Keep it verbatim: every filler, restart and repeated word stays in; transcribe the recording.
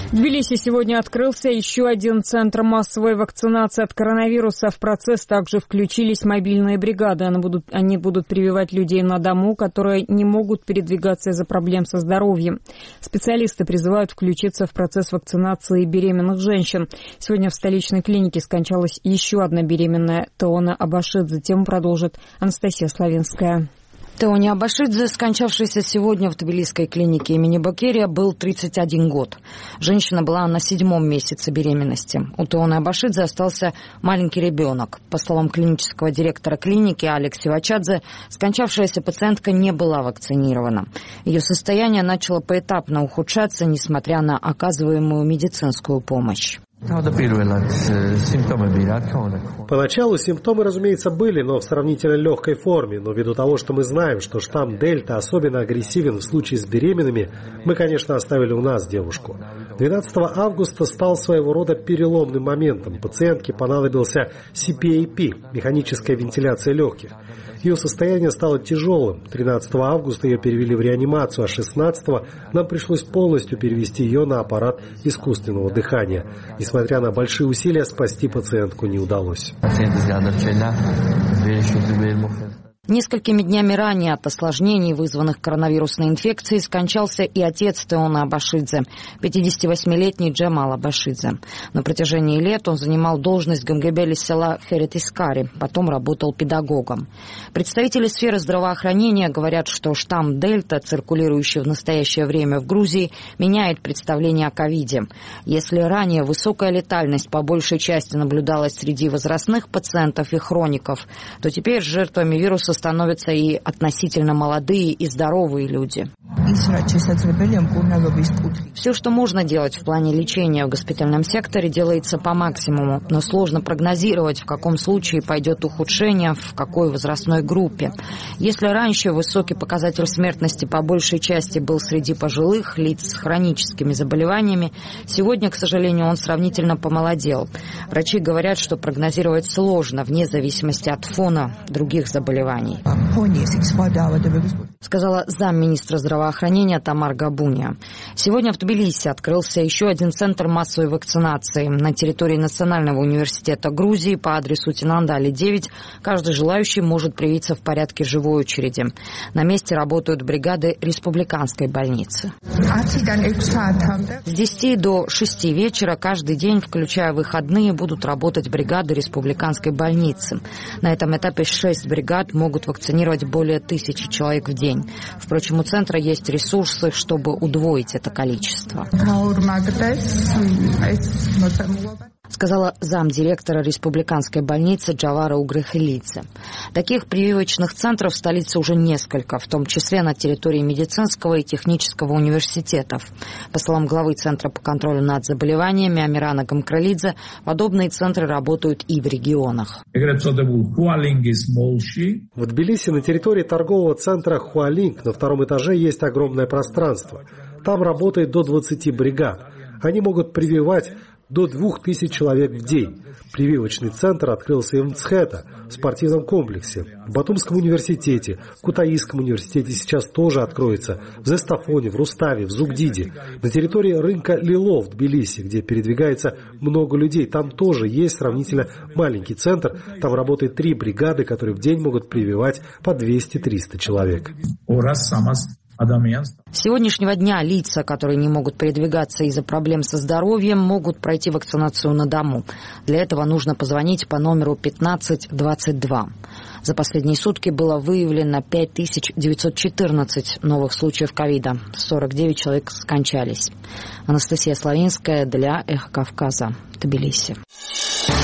В Тбилиси сегодня открылся еще один центр массовой вакцинации от коронавируса. В процесс также включились мобильные бригады. Они будут, они будут прививать людей на дому, которые не могут передвигаться из-за проблем со здоровьем. Специалисты призывают включиться в процесс вакцинации беременных женщин. Сегодня в столичной клинике скончалась еще одна беременная, Теона Абашидзе. Тему продолжит Анастасия Славинская. Теоне Абашидзе, скончавшейся сегодня в тбилисской клинике имени Бокерия, был тридцать один год. Женщина была на седьмом месяце беременности. У Теоны Абашидзе остался маленький ребенок. По словам клинического директора клиники Алекси Вачадзе, скончавшаяся пациентка не была вакцинирована. Ее состояние начало поэтапно ухудшаться, несмотря на оказываемую медицинскую помощь. Поначалу симптомы, разумеется, были, но в сравнительно легкой форме. Но ввиду того, что мы знаем, что штамм Дельта особенно агрессивен в случае с беременными, мы, конечно, оставили у нас девушку. двенадцатого августа стал своего рода переломным моментом. Пациентке понадобился си пи эй пи – механическая вентиляция легких. Ее состояние стало тяжелым. тринадцатого августа ее перевели в реанимацию, а шестнадцатого нам пришлось полностью перевести ее на аппарат искусственного дыхания. Несмотря на большие усилия, спасти пациентку не удалось. Несколькими днями ранее от осложнений, вызванных коронавирусной инфекцией, скончался и отец Теоны Абашидзе, пятидесятивосьмилетний Джамал Абашидзе. На протяжении лет он занимал должность гамгебели села Херет-Искари, потом работал педагогом. Представители сферы здравоохранения говорят, что штамм Дельта, циркулирующий в настоящее время в Грузии, меняет представление о ковиде. Если ранее высокая летальность по большей части наблюдалась среди возрастных пациентов и хроников, то теперь жертвами вируса становятся и относительно молодые и здоровые люди. Все, что можно делать в плане лечения в госпитальном секторе, делается по максимуму, но сложно прогнозировать, в каком случае пойдет ухудшение, в какой возрастной группе. Если раньше высокий показатель смертности по большей части был среди пожилых лиц с хроническими заболеваниями, сегодня, к сожалению, он сравнительно помолодел. Врачи говорят, что прогнозировать сложно, вне зависимости от фона других заболеваний, сказала замминистра здравоохранения Тамар Габуния. Сегодня в Тбилиси открылся еще один центр массовой вакцинации. На территории Национального университета Грузии по адресу Тинанда Али девять каждый желающий может привиться в порядке живой очереди. На месте работают бригады республиканской больницы. С десяти до шести вечера каждый день, включая выходные, будут работать бригады республиканской больницы. На этом этапе шесть бригад могут вакцинировать более тысячи человек в день. Впрочем, у центра есть ресурсы, чтобы удвоить это количество, сказала замдиректора республиканской больницы Джавара Угрехелидзе. Таких прививочных центров в столице уже несколько, в том числе на территории медицинского и технического университетов. По словам главы Центра по контролю над заболеваниями Амирана Гамкралидзе, подобные центры работают и в регионах. В Тбилиси на территории торгового центра Хуалинг на втором этаже есть огромное пространство. Там работает до двадцати бригад. Они могут прививать до двух тысяч человек в день. Прививочный центр открылся и в Мцхета, в спортивном комплексе, в Батумском университете, в Кутаисском университете сейчас тоже откроется, в Зестафоне, в Руставе, в Зугдиде. На территории рынка Лило в Тбилиси, где передвигается много людей, там тоже есть сравнительно маленький центр. Там работает три бригады, которые в день могут прививать по двести-триста человек. С сегодняшнего дня лица, которые не могут передвигаться из-за проблем со здоровьем, могут пройти вакцинацию на дому. Для этого нужно позвонить по номеру пятнадцать двадцать два. За последние сутки было выявлено пять тысяч девятьсот четырнадцать новых случаев ковида. сорок девять человек скончались. Анастасия Славинская для Эхо Кавказа, Тбилиси.